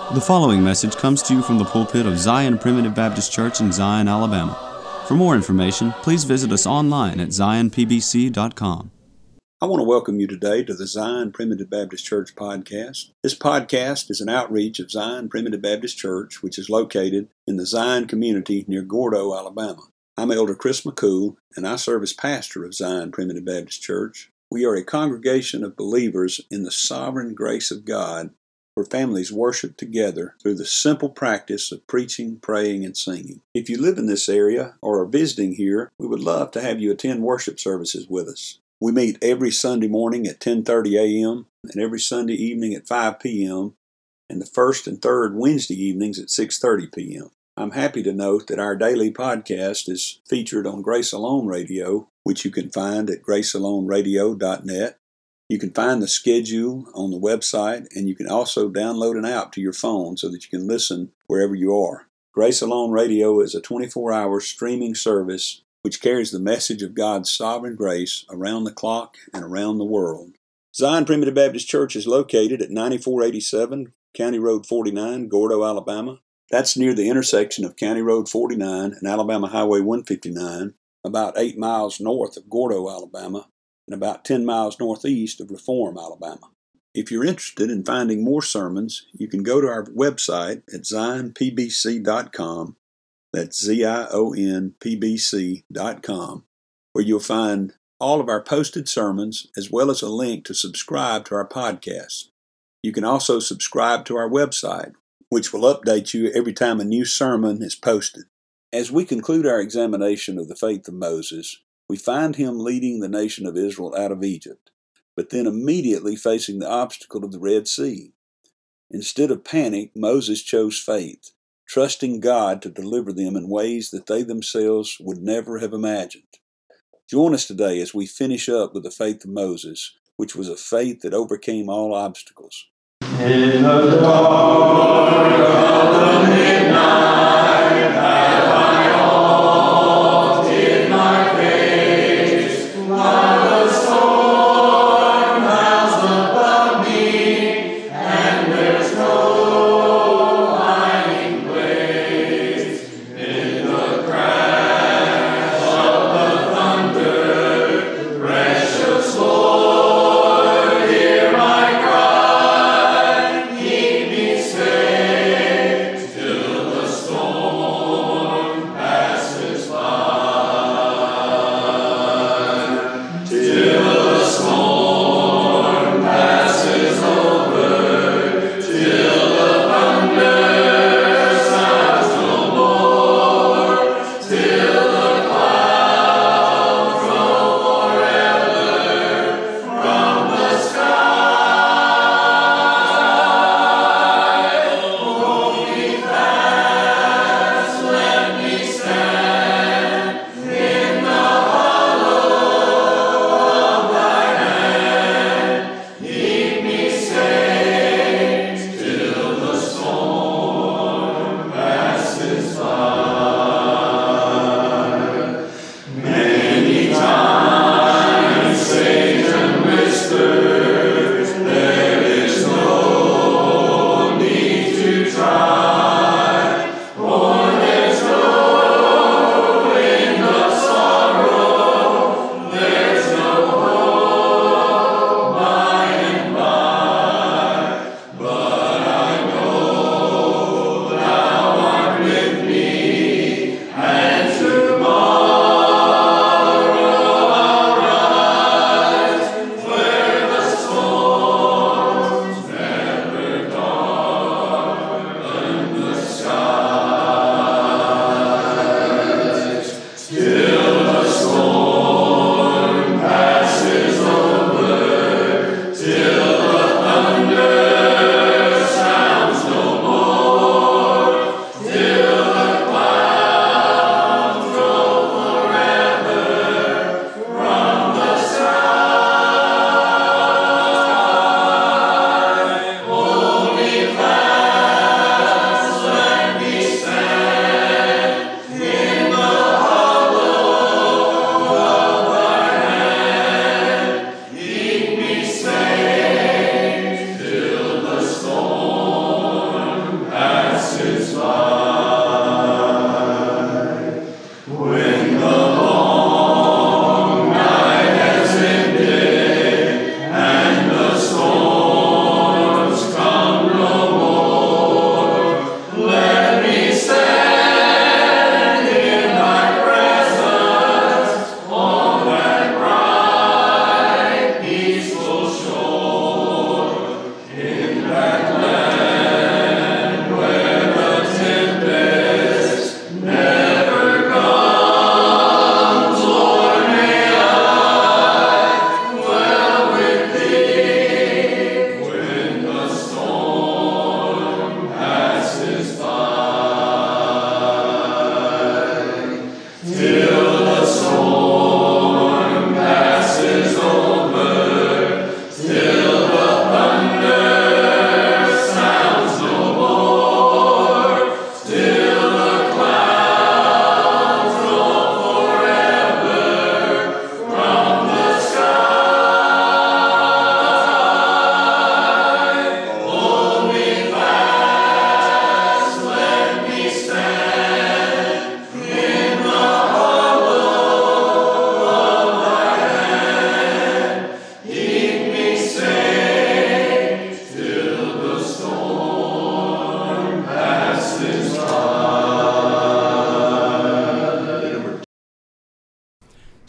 The following message comes to you from the pulpit of Zion Primitive Baptist Church in Zion, Alabama. For more information, please visit us online at zionpbc.com. I want to welcome you today to the Zion Primitive Baptist Church podcast. This podcast is an outreach of Zion Primitive Baptist Church, which is located in the Zion community near Gordo, Alabama. I'm Elder Chris McCool, and I serve as pastor of Zion Primitive Baptist Church. We are a congregation of believers in the sovereign grace of God, where families worship together through the simple practice of preaching, praying, and singing. If you live in this area or are visiting here, we would love to have you attend worship services with us. We meet every Sunday morning at 10:30 a.m. and every Sunday evening at 5 p.m. and the first and third Wednesday evenings at 6:30 p.m. I'm happy to note that our daily podcast is featured on Grace Alone Radio, which you can find at gracealoneradio.net. You can find the schedule on the website, and you can also download an app to your phone so that you can listen wherever you are. Grace Alone Radio is a 24-hour streaming service which carries the message of God's sovereign grace around the clock and around the world. Zion Primitive Baptist Church is located at 9487 County Road 49, Gordo, Alabama. That's near the intersection of County Road 49 and Alabama Highway 159, about 8 miles north of Gordo, Alabama, and about 10 miles northeast of Reform, Alabama. If you're interested in finding more sermons, you can go to our website at zionpbc.com. That's zionpbc.com, where you'll find all of our posted sermons as well as a link to subscribe to our podcast. You can also subscribe to our website, which will update you every time a new sermon is posted. As we conclude our examination of the faith of Moses, we find him leading the nation of Israel out of Egypt, but then immediately facing the obstacle of the Red Sea. Instead of panic, Moses chose faith, trusting God to deliver them in ways that they themselves would never have imagined. Join us today as we finish up with the faith of Moses, which was a faith that overcame all obstacles. In the dark of the midnight, Keep me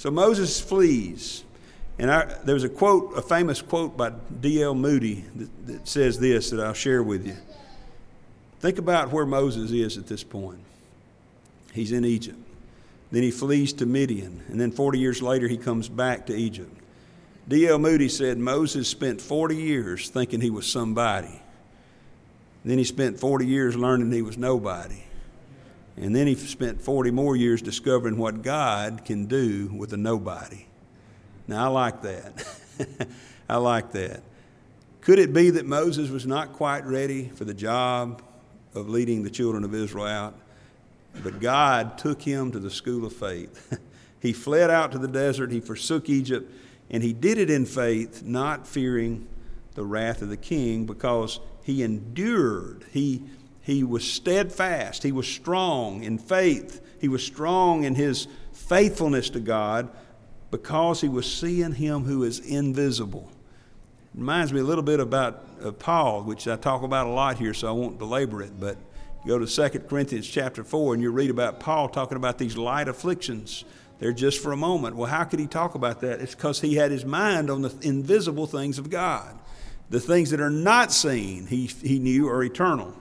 So Moses flees. And there was a famous quote by D.L. Moody that says this, that I'll share with you. Think about where Moses is at this point. He's in Egypt. Then he flees to Midian. And then 40 years later, he comes back to Egypt. D.L. Moody said Moses spent 40 years thinking he was somebody. Then he spent 40 years learning he was nobody. And then he spent 40 more years discovering what God can do with a nobody. Now, I like that. I like that. Could it be that Moses was not quite ready for the job of leading the children of Israel out? But God took him to the school of faith. He fled out to the desert. He forsook Egypt. And he did it in faith, not fearing the wrath of the king, because he endured. He was steadfast. He was strong in faith. He was strong in his faithfulness to God, because he was seeing him who is invisible. It reminds me a little bit about Paul, which I talk about a lot here, so I won't belabor it. But you go to 2 Corinthians chapter 4, and you read about Paul talking about these light afflictions. They're just for a moment. Well, how could he talk about that? It's because he had his mind on the invisible things of God. The things that are not seen, he knew are eternal.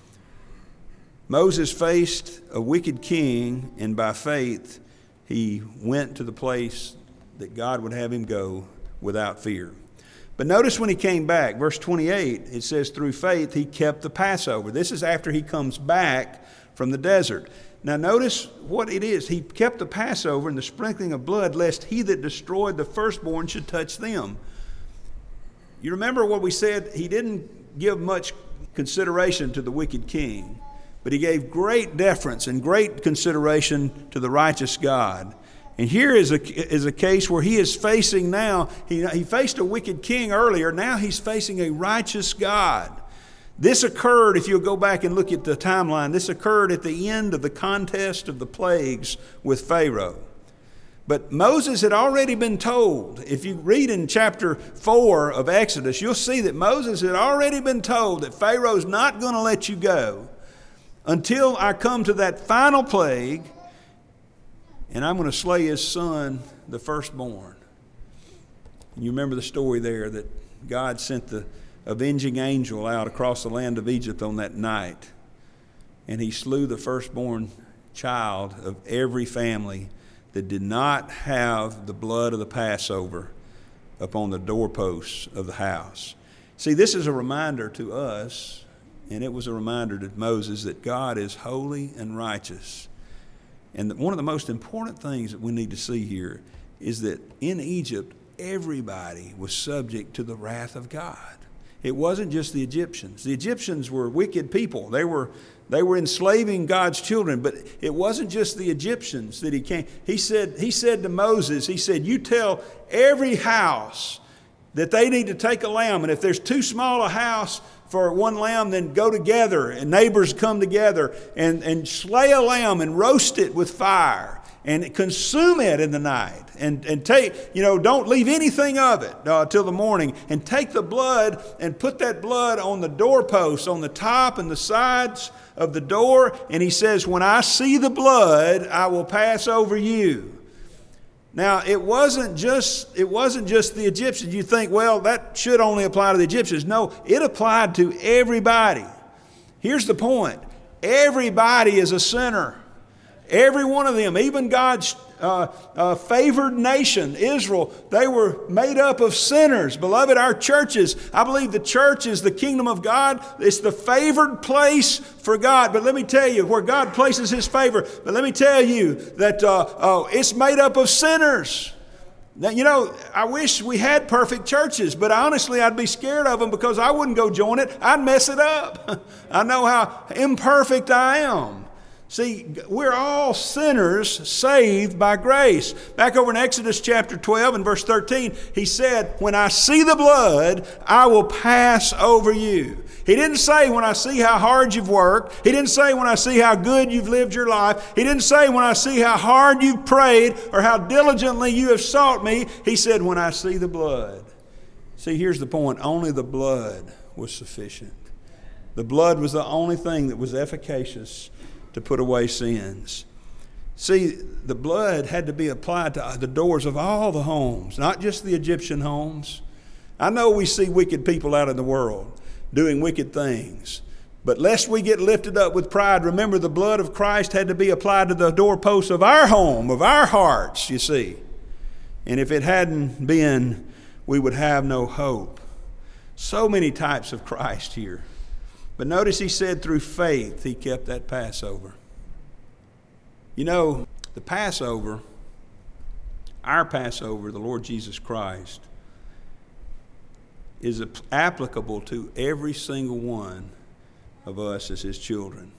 Moses faced a wicked king, and by faith, he went to the place that God would have him go without fear. But notice when he came back, verse 28, it says, through faith he kept the Passover. This is after he comes back from the desert. Now notice what it is. He kept the Passover and the sprinkling of blood, lest he that destroyed the firstborn should touch them. You remember what we said? He didn't give much consideration to the wicked king, but he gave great deference and great consideration to the righteous God. And here is a case where he is facing now, he faced a wicked king earlier, now he's facing a righteous God. This occurred, if you'll go back and look at the timeline, this occurred at the end of the contest of the plagues with Pharaoh. But Moses had already been told, if you read in chapter 4 of Exodus, you'll see that Moses had already been told that Pharaoh's not going to let you go until I come to that final plague, and I'm going to slay his son, the firstborn. And you remember the story there that God sent the avenging angel out across the land of Egypt on that night, and he slew the firstborn child of every family that did not have the blood of the Passover upon the doorposts of the house. See, this is a reminder to us, and it was a reminder to Moses, that God is holy and righteous. And one of the most important things that we need to see here is that in Egypt, everybody was subject to the wrath of God. It wasn't just the Egyptians. The Egyptians were wicked people. They were enslaving God's children, but it wasn't just the Egyptians that he came. He said to Moses, he said, you tell every house that they need to take a lamb, and if there's too small a house for one lamb, then go together, and neighbors come together and slay a lamb and roast it with fire and consume it in the night, and take, don't leave anything of it till the morning, and take the blood and put that blood on the doorposts, on the top and the sides of the door. And he says, when I see the blood, I will pass over you. Now, it wasn't just the Egyptians. You think, well, that should only apply to the Egyptians. No, it applied to everybody. Here's the point. Everybody is a sinner. Every one of them, even God's favored nation, Israel, they were made up of sinners. Beloved, our churches, I believe the church is the kingdom of God. It's the favored place for God. But let me tell you, where God places His favor, but let me tell you that it's made up of sinners. Now, I wish we had perfect churches, but honestly, I'd be scared of them, because I wouldn't go join it. I'd mess it up. I know how imperfect I am. See, we're all sinners saved by grace. Back over in Exodus chapter 12 and verse 13, he said, when I see the blood, I will pass over you. He didn't say when I see how hard you've worked. He didn't say when I see how good you've lived your life. He didn't say when I see how hard you've prayed or how diligently you have sought me. He said when I see the blood. See, here's the point. Only the blood was sufficient. The blood was the only thing that was efficacious to put away sins. See, the blood had to be applied to the doors of all the homes, not just the Egyptian homes. I know we see wicked people out in the world doing wicked things, but lest we get lifted up with pride, remember the blood of Christ had to be applied to the doorposts of our home, of our hearts, you see. And if it hadn't been, we would have no hope. So many types of Christ here. But notice he said through faith he kept that Passover. You know, the Passover, our Passover, the Lord Jesus Christ, is applicable to every single one of us as his children.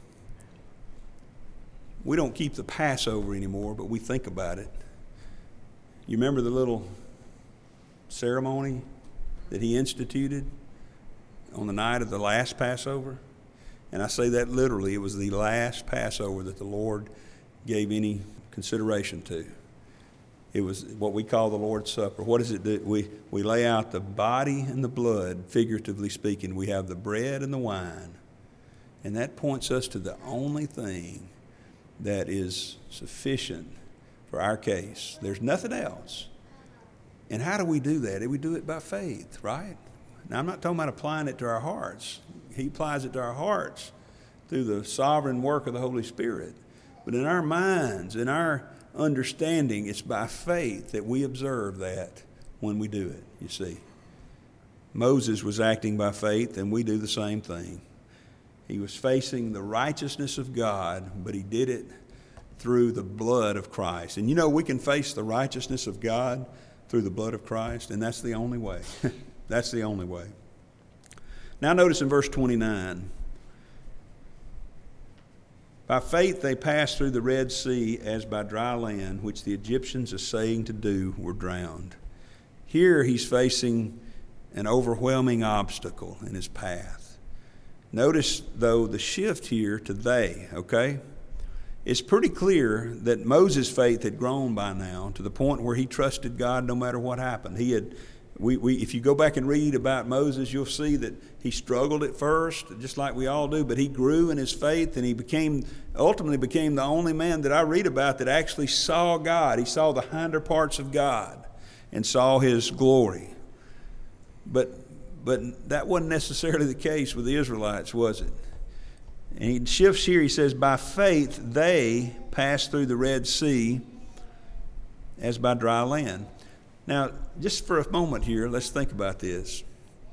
We don't keep the Passover anymore, but we think about it. You remember the little ceremony that he instituted on the night of the last Passover? And I say that literally. It was the last Passover that the Lord gave any consideration to. It was what we call the Lord's Supper. What does it do? We lay out the body and the blood, figuratively speaking. We have the bread and the wine. And that points us to the only thing that is sufficient for our case. There's nothing else. And how do we do that? We do it by faith, right? Now, I'm not talking about applying it to our hearts. He applies it to our hearts through the sovereign work of the Holy Spirit. But in our minds, in our understanding, it's by faith that we observe that when we do it, you see. Moses was acting by faith, and we do the same thing. He was facing the righteousness of God, but he did it through the blood of Christ. And you know, we can face the righteousness of God through the blood of Christ, and that's the only way. That's the only way. Now notice in verse 29, by faith they passed through the Red Sea as by dry land, which the Egyptians, essaying to do, were drowned. Here he's facing an overwhelming obstacle in his path. Notice, though, the shift here to they, okay? It's pretty clear that Moses' faith had grown by now to the point where he trusted God no matter what happened. He had, if you go back and read about Moses, you'll see that he struggled at first, just like we all do, but he grew in his faith, and he ultimately became the only man that I read about that actually saw God. He saw the hinder parts of God and saw his glory. But that wasn't necessarily the case with the Israelites, was it? And he shifts here. He says, by faith they passed through the Red Sea as by dry land. Now, just for a moment here, let's think about this.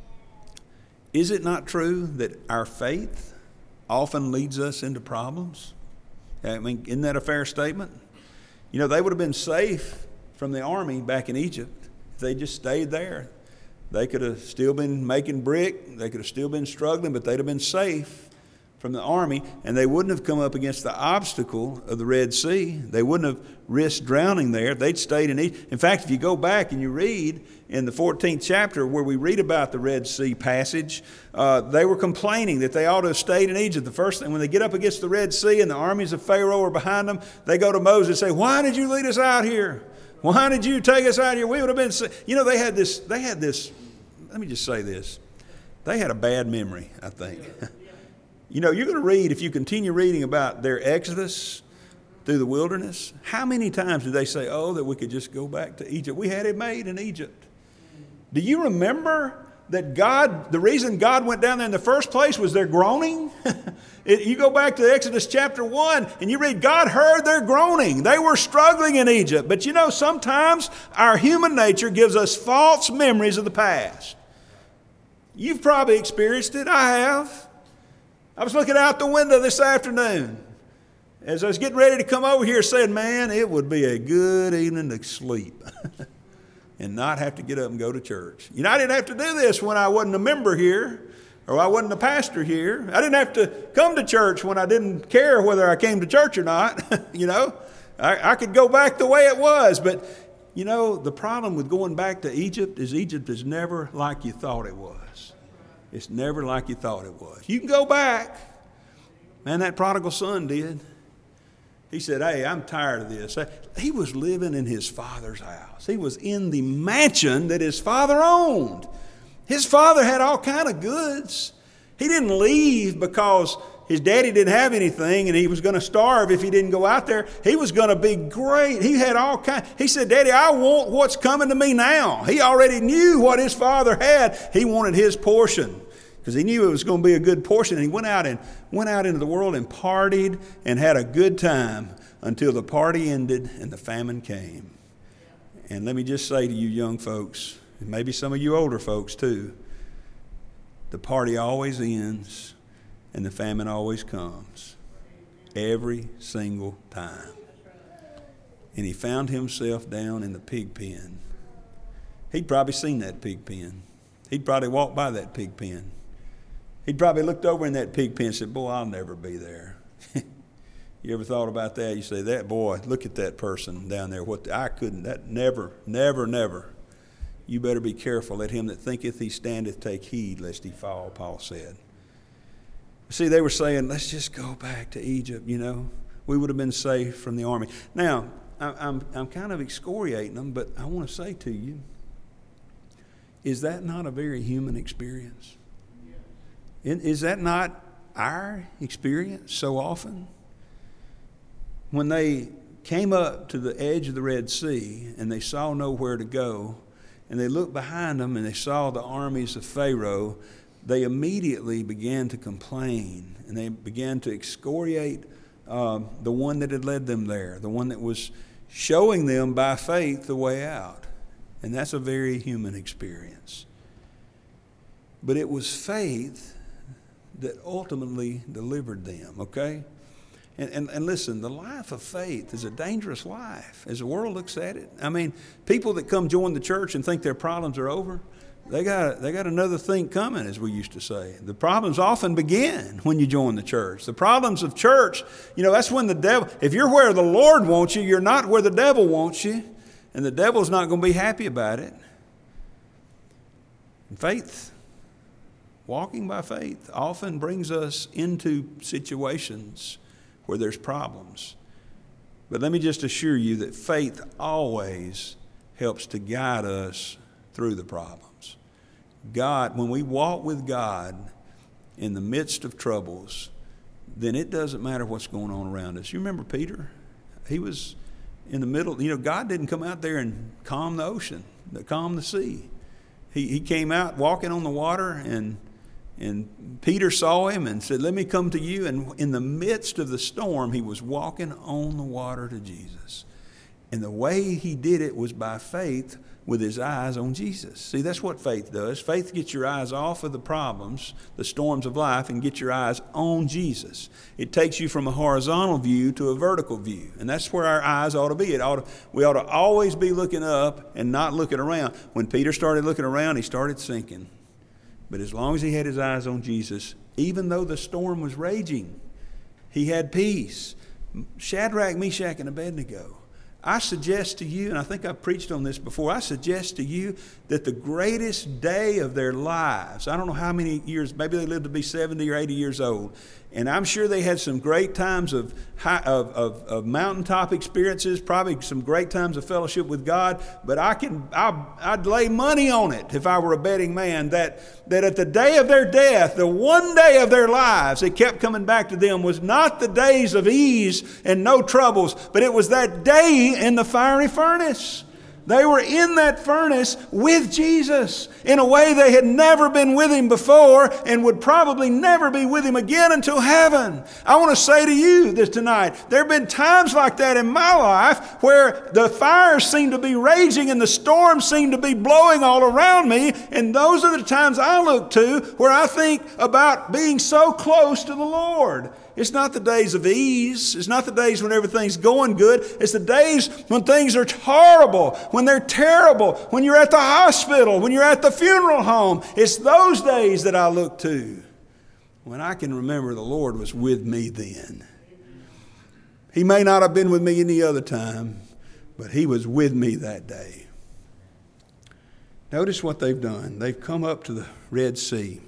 Is it not true that our faith often leads us into problems? I mean, isn't that a fair statement? You know, they would have been safe from the army back in Egypt if they just stayed there. They could have still been making brick. They could have still been struggling, but they'd have been safe from the army, and they wouldn't have come up against the obstacle of the Red Sea. They wouldn't have risked drowning there. They'd stayed in Egypt. In fact, if you go back and you read in the 14th chapter where we read about the Red Sea passage, they were complaining that they ought to have stayed in Egypt. The first thing, when they get up against the Red Sea and the armies of Pharaoh are behind them, they go to Moses and say, why did you lead us out here? Why did you take us out here? We would have been, you know, they had this, let me just say this. They had a bad memory, I think. You know, you're going to read, if you continue reading about their exodus through the wilderness, how many times did they say, oh, that we could just go back to Egypt? We had it made in Egypt. Do you remember that the reason God went down there in the first place was their groaning? You go back to Exodus chapter 1 and you read, God heard their groaning. They were struggling in Egypt. But you know, sometimes our human nature gives us false memories of the past. You've probably experienced it. I have. I was looking out the window this afternoon as I was getting ready to come over here, saying, man, it would be a good evening to sleep and not have to get up and go to church. You know, I didn't have to do this when I wasn't a member here or I wasn't a pastor here. I didn't have to come to church when I didn't care whether I came to church or not. You know, I could go back the way it was. But, you know, the problem with going back to Egypt is never like you thought it was. It's never like you thought it was. You can go back. Man, that prodigal son did. He said, hey, I'm tired of this. He was living in his father's house. He was in the mansion that his father owned. His father had all kind of goods. He didn't leave because his daddy didn't have anything and he was going to starve if he didn't go out there. He was going to be great. He had all kinds. He said, Daddy, I want what's coming to me now. He already knew what his father had. He wanted his portion because he knew it was going to be a good portion. And he went out into the world and partied and had a good time until the party ended and the famine came. And let me just say to you young folks, and maybe some of you older folks too, the party always ends and the famine always comes. Every single time. And he found himself down in the pig pen. He'd probably seen that pig pen. He'd probably walked by that pig pen. He'd probably looked over in that pig pen and said, boy, I'll never be there. You ever thought about that? You say, that boy, look at that person down there. I couldn't, that never. You better be careful. Let him that thinketh he standeth take heed lest he fall, Paul said. See, they were saying, let's just go back to Egypt, We would have been safe from the army. Now, I'm kind of excoriating them, but I want to say to you, is that not a very human experience? Is that not our experience so often? When they came up to the edge of the Red Sea and they saw nowhere to go, and they looked behind them and they saw the armies of Pharaoh, they immediately began to complain and they began to excoriate the one that had led them there, the one that was showing them by faith the way out. And that's a very human experience. But it was faith that ultimately delivered them, okay? And listen, the life of faith is a dangerous life as the world looks at it. I mean, people that come join the church and think their problems are over, they got another thing coming, as we used to say. The problems often begin when you join the church. The problems of church, that's when the devil, if you're where the Lord wants you, you're not where the devil wants you, and the devil's not going to be happy about it. And faith, walking by faith, often brings us into situations where there's problems. But let me just assure you that faith always helps to guide us through the problems. God, when we walk with God in the midst of troubles, then it doesn't matter what's going on around us. You remember Peter? He was in the middle. God didn't come out there and calm the ocean, calm the sea. He came out walking on the water, and Peter saw him and said, let me come to you. And in the midst of the storm, he was walking on the water to Jesus. And the way he did it was by faith with his eyes on Jesus. See, that's what faith does. Faith gets your eyes off of the problems, the storms of life, and get your eyes on Jesus. It takes you from a horizontal view to a vertical view. And that's where our eyes ought to be. We ought to always be looking up and not looking around. When Peter started looking around, he started sinking. But as long as he had his eyes on Jesus, even though the storm was raging, he had peace. Shadrach, Meshach, and Abednego. I suggest to you, and I think I've preached on this before, I suggest to you that the greatest day of their lives, I don't know how many years, maybe they lived to be 70 or 80 years old, and I'm sure they had some great times of mountaintop experiences, probably some great times of fellowship with God, but I'd lay money on it if I were a betting man that at the day of their death, the one day of their lives that kept coming back to them was not the days of ease and no troubles, but it was that day in the fiery furnace. They were in that furnace with Jesus in a way they had never been with Him before and would probably never be with Him again until heaven. I want to say to you this tonight, there have been times like that in my life where the fires seem to be raging and the storms seem to be blowing all around me, and those are the times I look to where I think about being so close to the Lord. It's not the days of ease. It's not the days when everything's going good. It's the days when things are horrible, when they're terrible, when you're at the hospital, when you're at the funeral home. It's those days that I look to when I can remember the Lord was with me then. He may not have been with me any other time, but He was with me that day. Notice what they've done. They've come up to the Red Sea.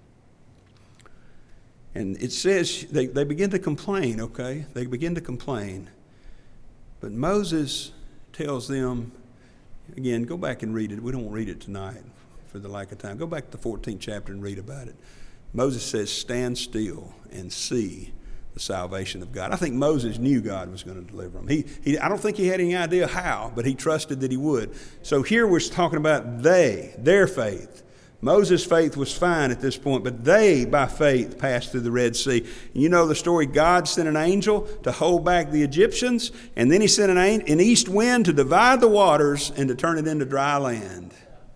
And it says they begin to complain, okay? They begin to complain. But Moses tells them, again, go back and read it. We don't read it tonight for the lack of time. Go back to the 14th chapter and read about it. Moses says, stand still and see the salvation of God. I think Moses knew God was going to deliver him. I don't think he had any idea how, but he trusted that he would. So here we're talking about their faith. Moses' faith was fine at this point, but they, by faith, passed through the Red Sea. And you know the story. God sent an angel to hold back the Egyptians, and then he sent an east wind to divide the waters and to turn it into dry land.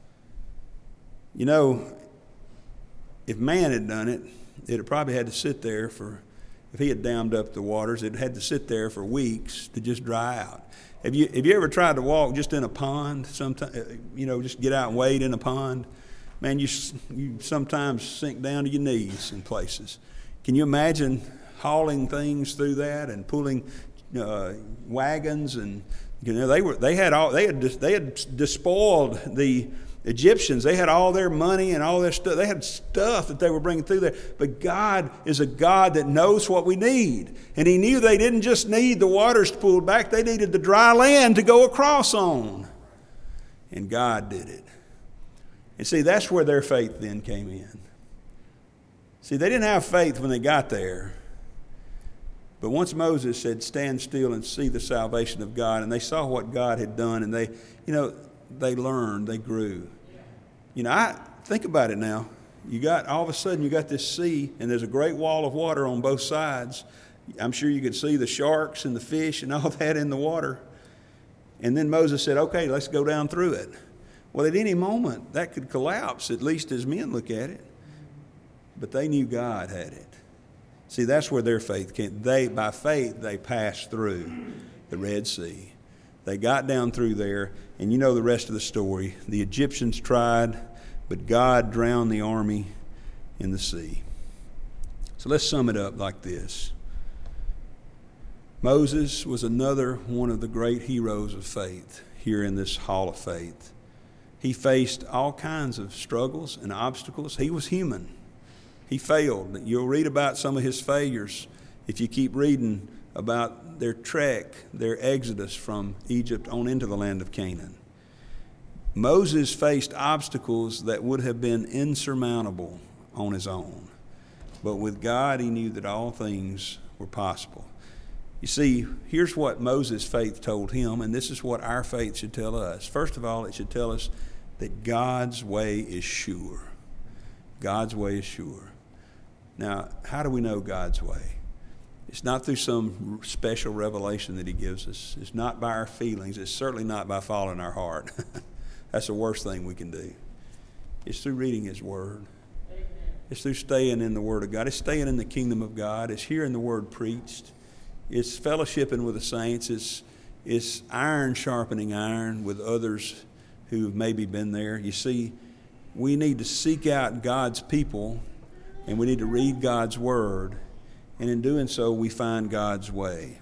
You know, if man had done it, it had probably had to sit there if he had dammed up the waters, it had to sit there for weeks to just dry out. Have you ever tried to walk just in a pond? Sometimes, just get out and wade in a pond. Man, you sometimes sink down to your knees in places. Can you imagine hauling things through that and pulling wagons? And they had despoiled the Egyptians. They had all their money and all their stuff. They had stuff that they were bringing through there. But God is a God that knows what we need. And he knew they didn't just need the waters pulled back. They needed the dry land to go across on. And God did it. And see, that's where their faith then came in. See, they didn't have faith when they got there. But once Moses said, stand still and see the salvation of God, and they saw what God had done, and they learned, they grew. I think about it now. All of a sudden you got this sea, and there's a great wall of water on both sides. I'm sure you could see the sharks and the fish and all that in the water. And then Moses said, okay, let's go down through it. Well, at any moment, that could collapse, at least as men look at it. But they knew God had it. See, that's where their faith came. By faith, they passed through the Red Sea. They got down through there, and you know the rest of the story. The Egyptians tried, but God drowned the army in the sea. So let's sum it up like this. Moses was another one of the great heroes of faith here in this hall of faith. He faced all kinds of struggles and obstacles. He was human. He failed. You'll read about some of his failures if you keep reading about their trek, their exodus from Egypt on into the land of Canaan. Moses faced obstacles that would have been insurmountable on his own. But with God, he knew that all things were possible. You see, here's what Moses' faith told him, and this is what our faith should tell us. First of all, it should tell us that God's way is sure. God's way is sure. Now, how do we know God's way? It's not through some special revelation that he gives us. It's not by our feelings. It's certainly not by following our heart. That's the worst thing we can do. It's through reading his word. Amen. It's through staying in the word of God. It's staying in the kingdom of God. It's hearing the word preached. It's fellowshipping with the saints. It's iron sharpening iron with others who have maybe been there. You see, we need to seek out God's people, and we need to read God's word, and in doing so, we find God's way.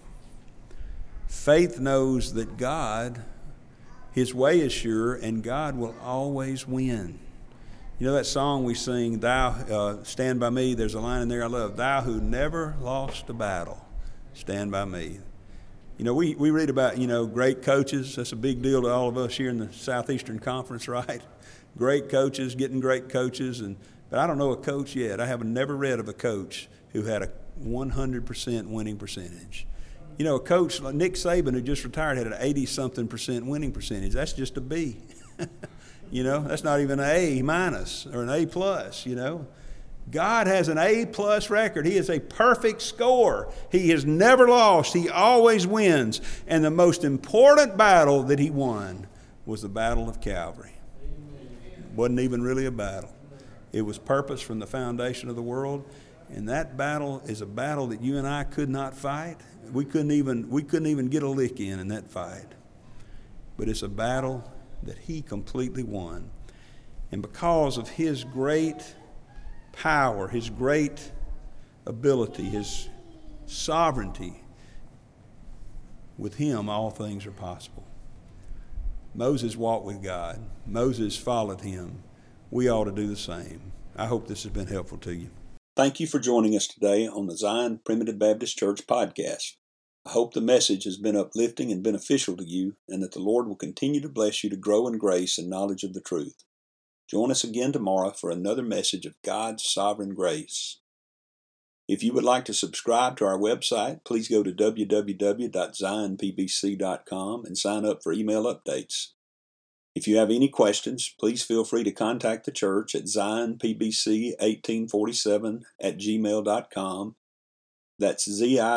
Faith knows that God, his way is sure, and God will always win. You know that song we sing, Stand By Me, there's a line in there I love, Thou who never lost a battle, stand by me. You know, we read about, great coaches. That's a big deal to all of us here in the Southeastern Conference, right? Great coaches, getting great coaches. But I don't know a coach yet. I have never read of a coach who had a 100% winning percentage. You know, a coach like Nick Saban, who just retired, had an 80-something% winning percentage. That's just a B. That's not even an A minus or an A plus, God has an A-plus record. He is a perfect scorer. He has never lost. He always wins. And the most important battle that he won was the Battle of Calvary. It wasn't even really a battle. It was purpose from the foundation of the world. And that battle is a battle that you and I could not fight. We couldn't even get a lick in that fight. But it's a battle that he completely won. And because of his great power, his great ability, his sovereignty, with him all things are possible. Moses walked with God. Moses followed him. We ought to do the same. I hope this has been helpful to you. Thank you for joining us today on the Zion Primitive Baptist Church podcast. I hope the message has been uplifting and beneficial to you, and that the Lord will continue to bless you to grow in grace and knowledge of the truth. Join us again tomorrow for another message of God's sovereign grace. If you would like to subscribe to our website, please go to www.zionpbc.com and sign up for email updates. If you have any questions, please feel free to contact the church at zionpbc1847@gmail.com. That's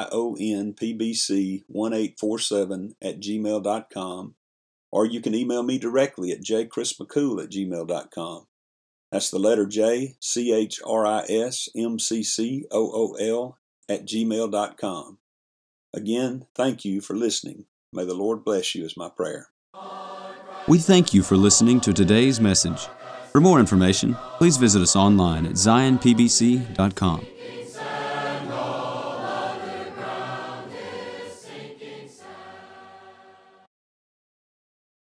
zionpbc1847@gmail.com. Or you can email me directly at jchrismccool@gmail.com. That's the letter J, CHRISMCCOOL@gmail.com. Again, thank you for listening. May the Lord bless you is my prayer. We thank you for listening to today's message. For more information, please visit us online at zionpbc.com.